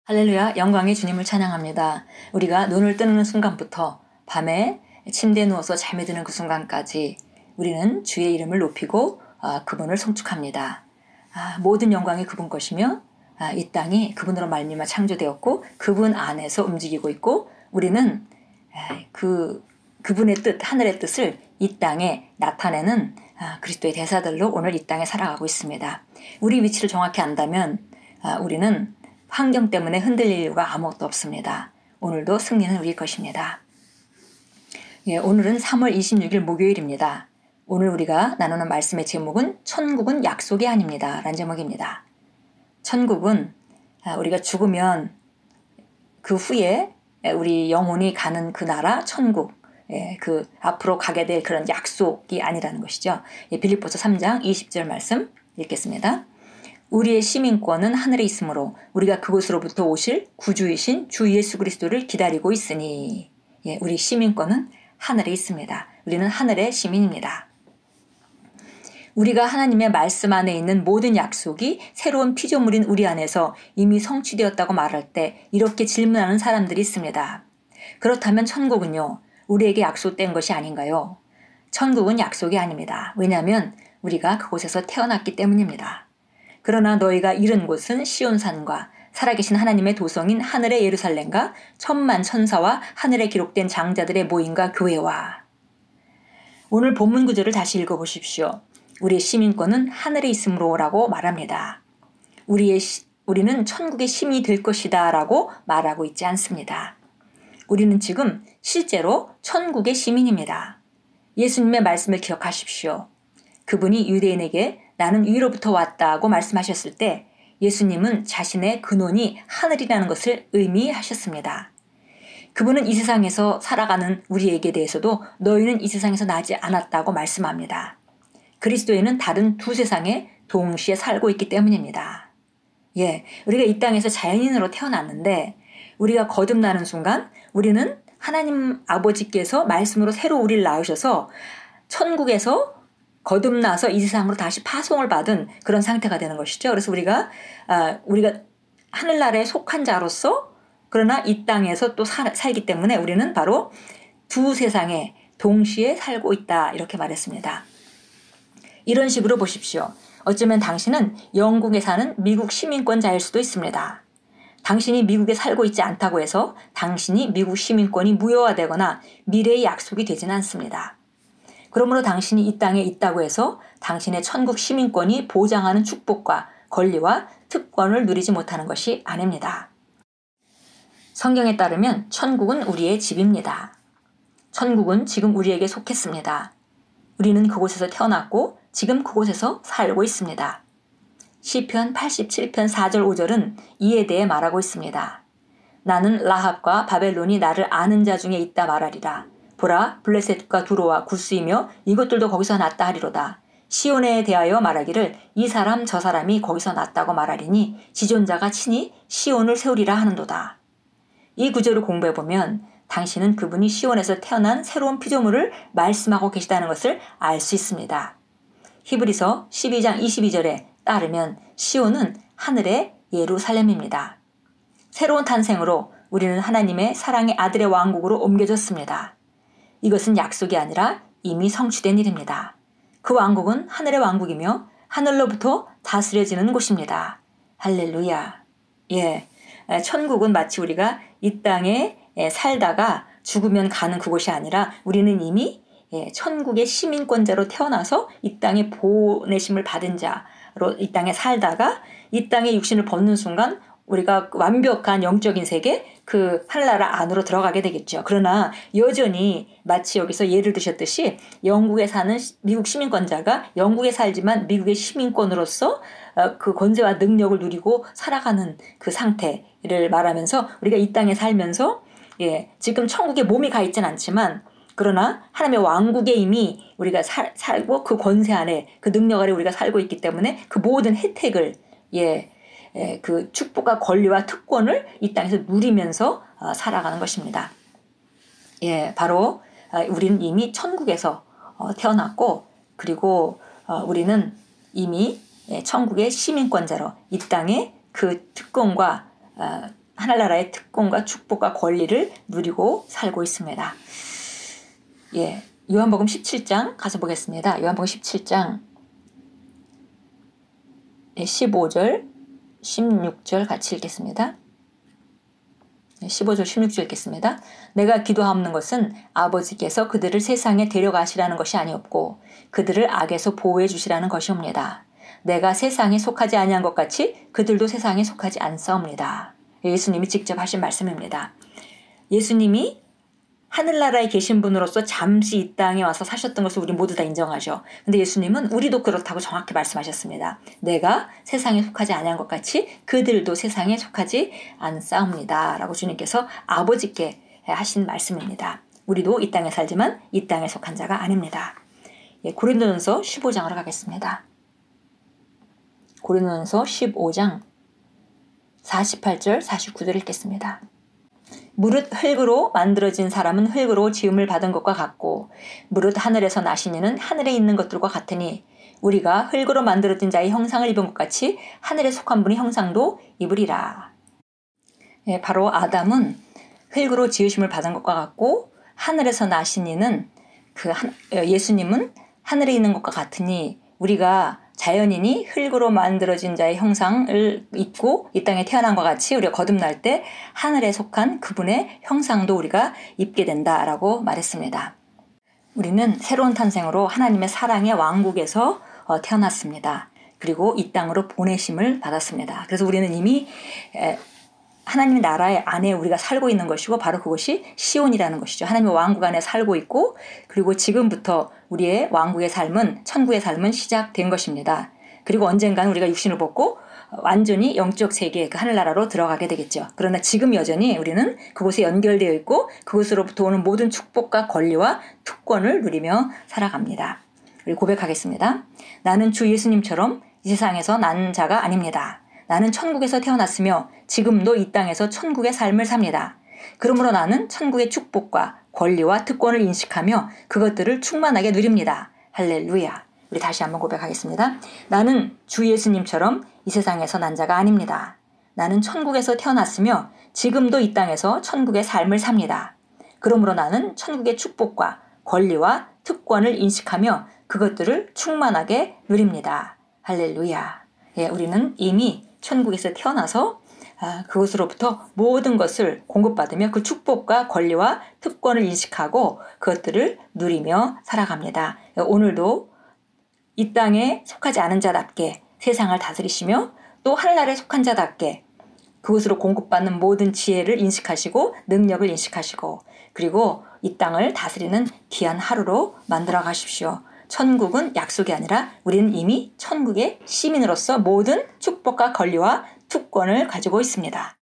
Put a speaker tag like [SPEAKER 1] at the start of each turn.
[SPEAKER 1] 할렐루야, 영광의 주님을 찬양합니다. 우리가 눈을 뜨는 순간부터 밤에 침대에 누워서 잠에 드는 그 순간까지 우리는 주의 이름을 높이고 그분을 송축합니다. 모든 영광이 그분 것이며 이 땅이 그분으로 말미암아 창조되었고 그분 안에서 움직이고 있고 우리는 그분의 뜻, 하늘의 뜻을 이 땅에 나타내는 그리스도의 대사들로 오늘 이 땅에 살아가고 있습니다. 우리 위치를 정확히 안다면 우리는 환경 때문에 흔들릴 이유가 아무것도 없습니다. 오늘도 승리는 우리 것입니다. 오늘은 3월 26일 목요일입니다. 오늘 우리가 나누는 말씀의 제목은 천국은 약속이 아닙니다. 라는 제목입니다. 천국은 우리가 죽으면 그 후에 우리 영혼이 가는 그 나라 천국, 그 앞으로 가게 될 그런 약속이 아니라는 것이죠. 빌립보서 3장 20절 말씀 읽겠습니다. 우리의 시민권은 하늘에 있으므로 우리가 그곳으로부터 오실 구주이신 주 예수 그리스도를 기다리고 있으니 우리 시민권은 하늘에 있습니다. 우리는 하늘의 시민입니다. 우리가 하나님의 말씀 안에 있는 모든 약속이 새로운 피조물인 우리 안에서 이미 성취되었다고 말할 때 이렇게 질문하는 사람들이 있습니다. 그렇다면 천국은요? 우리에게 약속된 것이 아닌가요? 천국은 약속이 아닙니다. 왜냐하면 우리가 그곳에서 태어났기 때문입니다. 그러나 너희가 이른 곳은 시온산과 살아계신 하나님의 도성인 하늘의 예루살렘과 천만 천사와 하늘에 기록된 장자들의 모임과 교회와. 오늘 본문 구절을 다시 읽어보십시오. 우리의 시민권은 하늘에 있으므로 라고 말합니다. 우리는 천국의 시민이 될 것이다 라고 말하고 있지 않습니다. 우리는 지금 실제로 천국의 시민입니다. 예수님의 말씀을 기억하십시오. 그분이 유대인에게 나는 위로부터 왔다고 말씀하셨을 때 예수님은 자신의 근원이 하늘이라는 것을 의미하셨습니다. 그분은 이 세상에서 살아가는 우리에게 대해서도 너희는 이 세상에서 나지 않았다고 말씀합니다. 그리스도인은 다른 두 세상에 동시에 살고 있기 때문입니다. 우리가 이 땅에서 자연인으로 태어났는데 우리가 거듭나는 순간 우리는 하나님 아버지께서 말씀으로 새로 우리를 낳으셔서 천국에서 거듭나서 이 세상으로 다시 파송을 받은 그런 상태가 되는 것이죠. 그래서 우리가 하늘나라에 속한 자로서 그러나 이 땅에서 또 살기 때문에 우리는 바로 두 세상에 동시에 살고 있다 이렇게 말했습니다. 이런 식으로 보십시오. 어쩌면 당신은 영국에 사는 미국 시민권자일 수도 있습니다. 당신이 미국에 살고 있지 않다고 해서 당신이 미국 시민권이 무효화되거나 미래의 약속이 되지는 않습니다. 그러므로 당신이 이 땅에 있다고 해서 당신의 천국 시민권이 보장하는 축복과 권리와 특권을 누리지 못하는 것이 아닙니다. 성경에 따르면 천국은 우리의 집입니다. 천국은 지금 우리에게 속했습니다. 우리는 그곳에서 태어났고 지금 그곳에서 살고 있습니다. 시편 87편 4절 5절은 이에 대해 말하고 있습니다. 나는 라합과 바벨론이 나를 아는 자 중에 있다 말하리라. 보라 블레셋과 두로와 구스이며 이것들도 거기서 났다 하리로다. 시온에 대하여 말하기를 이 사람 저 사람이 거기서 났다고 말하리니 지존자가 친히 시온을 세우리라 하는도다. 이 구절을 공부해보면 당신은 그분이 시온에서 태어난 새로운 피조물을 말씀하고 계시다는 것을 알 수 있습니다. 히브리서 12장 22절에 따르면 시온은 하늘의 예루살렘입니다. 새로운 탄생으로 우리는 하나님의 사랑의 아들의 왕국으로 옮겨졌습니다. 이것은 약속이 아니라 이미 성취된 일입니다. 그 왕국은 하늘의 왕국이며 하늘로부터 다스려지는 곳입니다. 할렐루야. 천국은 마치 우리가 이 땅에 살다가 죽으면 가는 그곳이 아니라 우리는 이미 천국의 시민권자로 태어나서 이 땅에 보내심을 받은 자로 이 땅에 살다가 이 땅에 육신을 벗는 순간 우리가 완벽한 영적인 세계, 그 하늘나라 안으로 들어가게 되겠죠. 그러나 여전히 마치 여기서 예를 드셨듯이 영국에 사는 미국 시민권자가 영국에 살지만 미국의 시민권으로서 그 권세와 능력을 누리고 살아가는 그 상태를 말하면서 우리가 이 땅에 살면서 지금 천국에 몸이 가 있진 않지만 그러나 하나님의 왕국에 이미 우리가 살고 그 권세 안에 그 능력 아래 우리가 살고 있기 때문에 그 모든 혜택을 그 축복과 권리와 특권을 이 땅에서 누리면서 살아가는 것입니다. 바로 우리는 이미 천국에서 태어났고 그리고 우리는 이미 천국의 시민권자로 이 땅에 그 특권과 하늘나라의 특권과 축복과 권리를 누리고 살고 있습니다. 예, 요한복음 17장 가서 보겠습니다. 요한복음 17장 15절, 16절 같이 읽겠습니다. 15절, 16절 읽겠습니다. 내가 기도하옵는 것은 아버지께서 그들을 세상에 데려가시라는 것이 아니었고 그들을 악에서 보호해 주시라는 것이옵니다. 내가 세상에 속하지 아니한 것 같이 그들도 세상에 속하지 않사옵니다. 예수님이 직접 하신 말씀입니다. 예수님이 하늘나라에 계신 분으로서 잠시 이 땅에 와서 사셨던 것을 우리 모두 다 인정하죠. 근데 예수님은 우리도 그렇다고 정확히 말씀하셨습니다. 내가 세상에 속하지 아니한 것 같이 그들도 세상에 속하지 않사옵니다. 라고 주님께서 아버지께 하신 말씀입니다. 우리도 이 땅에 살지만 이 땅에 속한 자가 아닙니다. 예, 고린도전서 15장으로 가겠습니다. 고린도전서 15장 48절 49절 읽겠습니다. 무릇 흙으로 만들어진 사람은 흙으로 지음을 받은 것과 같고 무릇 하늘에서 나신 이는 하늘에 있는 것들과 같으니 우리가 흙으로 만들어진 자의 형상을 입은 것 같이 하늘에 속한 분의 형상도 입으리라. 예, 바로 아담은 흙으로 지으심을 받은 것과 같고 하늘에서 나신 이는 예수님은 하늘에 있는 것과 같으니 우리가 자연인이 흙으로 만들어진 자의 형상을 입고 이 땅에 태어난 것 같이 우리가 거듭날 때 하늘에 속한 그분의 형상도 우리가 입게 된다라고 말했습니다. 우리는 새로운 탄생으로 하나님의 사랑의 왕국에서 태어났습니다. 그리고 이 땅으로 보내심을 받았습니다. 그래서 우리는 이미 하나님의 나라의 안에 우리가 살고 있는 것이고 바로 그것이 시온이라는 것이죠. 하나님의 왕국 안에 살고 있고 그리고 지금부터 우리의 왕국의 삶은 천국의 삶은 시작된 것입니다. 그리고 언젠가는 우리가 육신을 벗고 완전히 영적 세계 그 하늘나라로 들어가게 되겠죠. 그러나 지금 여전히 우리는 그곳에 연결되어 있고 그곳으로부터 오는 모든 축복과 권리와 특권을 누리며 살아갑니다. 우리 고백하겠습니다. 나는 주 예수님처럼 이 세상에서 난 자가 아닙니다. 나는 천국에서 태어났으며 지금도 이 땅에서 천국의 삶을 삽니다. 그러므로 나는 천국의 축복과 권리와 특권을 인식하며 그것들을 충만하게 누립니다. 할렐루야. 우리 다시 한번 고백하겠습니다. 나는 주 예수님처럼 이 세상에서 난 자가 아닙니다. 나는 천국에서 태어났으며 지금도 이 땅에서 천국의 삶을 삽니다. 그러므로 나는 천국의 축복과 권리와 특권을 인식하며 그것들을 충만하게 누립니다. 할렐루야. 예, 우리는 이미 천국에서 태어나서 그것으로부터 모든 것을 공급받으며 그 축복과 권리와 특권을 인식하고 그것들을 누리며 살아갑니다. 오늘도 이 땅에 속하지 않은 자답게 세상을 다스리시며 또 하늘나라에 속한 자답게 그것으로 공급받는 모든 지혜를 인식하시고 능력을 인식하시고 그리고 이 땅을 다스리는 귀한 하루로 만들어 가십시오. 천국은 약속이 아니라 우리는 이미 천국의 시민으로서 모든 축복과 권리와 특권을 가지고 있습니다.